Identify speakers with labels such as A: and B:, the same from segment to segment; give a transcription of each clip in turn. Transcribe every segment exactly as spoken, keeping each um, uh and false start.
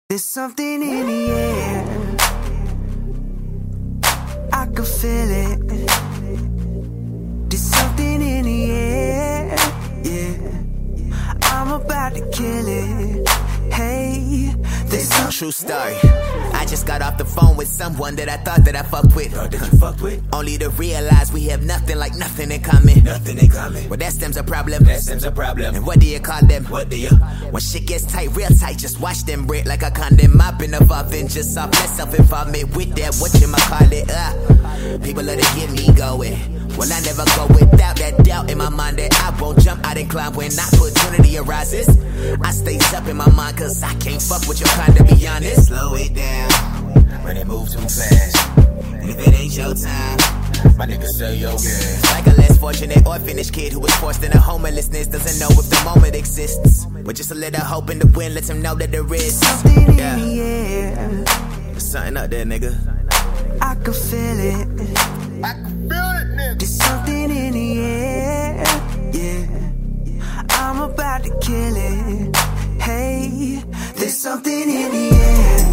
A: There's something in the air, I can feel it. There's something in the air, yeah. I'm about to kill it. Hey, there's some
B: true story. I just got off the phone with someone that I thought that I fucked with.
C: Thought that you fucked with?
B: Only to realize we have nothing like nothing in common.
C: Nothing in common.
B: Well, that stems a problem.
C: That stems a problem.
B: And what do you call them?
C: What do you?
B: When shit gets tight, real tight, just watch them break like a condom. I've been involved in just off that self-involvement with that, what you might call it, uh. People love to get me going. Well, I never go without that doubt in my mind that I won't jump out and climb when opportunity arises. I stays up in my mind cause I can't fuck with your kind, to be honest. Slow it down
C: when it moves too fast.
B: If it ain't your time,
C: my nigga say yo gas.
B: like a less fortunate orphanage kid who was forced into homelessness, doesn't know if the moment exists. But just a little hope in the wind lets him know that there is
A: something
B: yeah.
A: in the air,
B: There's something out there, nigga.
A: I can feel it.
C: I can feel it, nigga.
A: There's something in the air, yeah. I'm about to kill it. Hey, there's something in the air,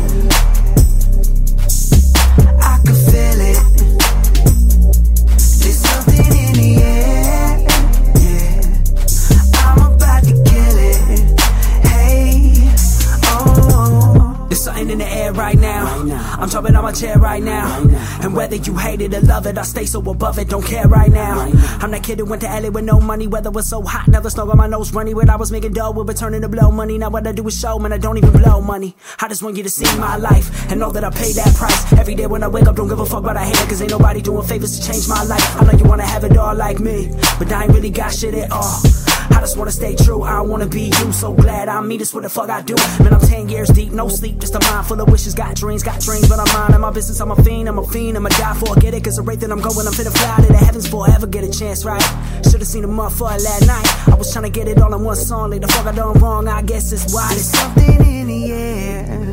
A: I can feel it. There's something in the air, yeah. I'm about to kill it. Hey, oh.
D: There's something in the air right now. I'm jumping on my chair right now. And whether you hate it or love it, I stay so above it, don't care right now. I'm that kid who went to L A with no money. Weather was so hot, now the snow on my nose runny. When I was making dough, we were turning to blow money. Now what I do is show, man, I don't even blow money. I just want you to see my life and know that I pay that price. Every day when I wake up, don't give a fuck what I hear, cause ain't nobody doing favors to change my life. I know you wanna have it all like me, but I ain't really got shit at all. I just wanna stay true, I don't wanna be you. So glad I'm me, that's what the fuck I do. Man, I'm ten years deep, no sleep, just a mind full of wishes. Got dreams, got dreams, but I'm minding my business. I'm a fiend, I'm a fiend, I'ma die for it. Get it, cause the rate that I'm going, I'm finna fly to the heavens forever. Get a chance, right? Should've seen a motherfucker last night. I was trying to get it all in one song, like the fuck I done wrong, I guess it's why.
A: There's something in the air,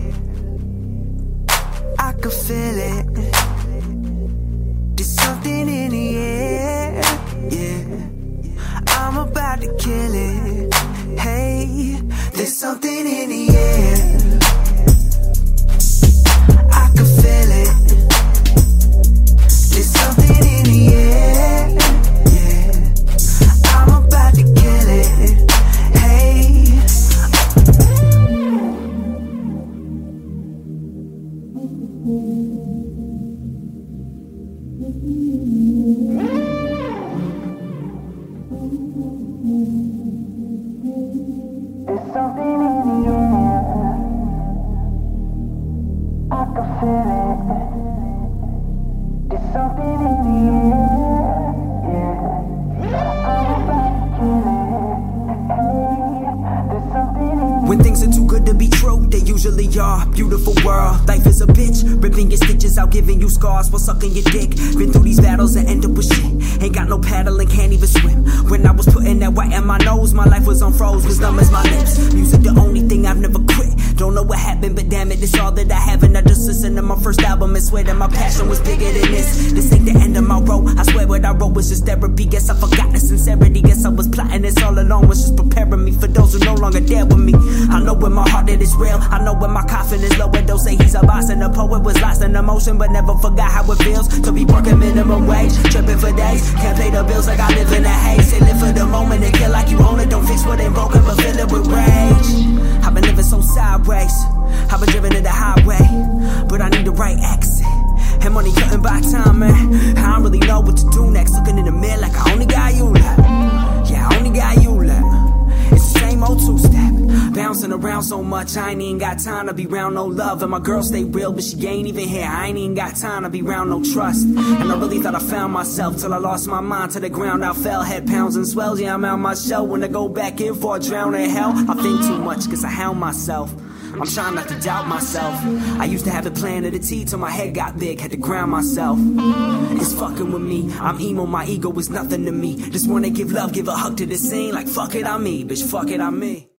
A: I can feel it. There's something in the air, yeah. I'm about to kill it. Hey, there's something in the air, I can feel it. There's something in the air, yeah. I'm about to kill it. Hey. There's something in the air, I can feel it. There's something in the air, yeah. I'm about to kill it. Hey, there's something in the air.
D: When things are too good to be true, they usually are. Beautiful world, life is a bitch. Ripping your stitches out, giving you scars while sucking your dick. Been through these battles and end up with shit. Ain't got no paddle and can't even swim. When I was putting that white in my nose, my life was unfroze, was numb as my lips. Music the only thing I've never quit. Don't know what happened, but damn it, it's all that I have. And I just listened to my first album and swear that my passion was bigger than this. This ain't the end of my road, I swear what I wrote was just therapy. Guess I forgot the sincerity, guess I was plotting this all along. Was just preparing me for those who no longer there with me. I know in my heart that it's real, I know when my coffin is low. And they'll say he's a boss and the poet was lost in emotion, but never forgot how it feels to be working minimum wage, tripping for days. Can't pay the bills like I live in a haze. Say live for the moment and kill like you own it. Don't fix what ain't broken, but fill it with rage. I've been living so sideways, I've been driven to the highway, but I need the right exit. And money couldn't buy time, man. I don't really know what to do next. Looking in the mirror like I only got you left. Yeah, I only got you left. It's the same old two-step, bouncing around so much, I ain't even got time to be round no love. And my girl stay real, but she ain't even here. I ain't even got time to be round no trust. And I really thought I found myself till I lost my mind to the ground. I fell, head pounds and swells, yeah, I'm out my shell. When I go back in for a drown in hell, I think too much cause I hound myself. I'm trying not to doubt myself. I used to have a plan to the T till my head got big, had to ground myself. It's fucking with me, I'm emo, my ego is nothing to me. Just wanna give love, give a hug to the scene, like fuck it, I'm me, bitch, fuck it, I'm me.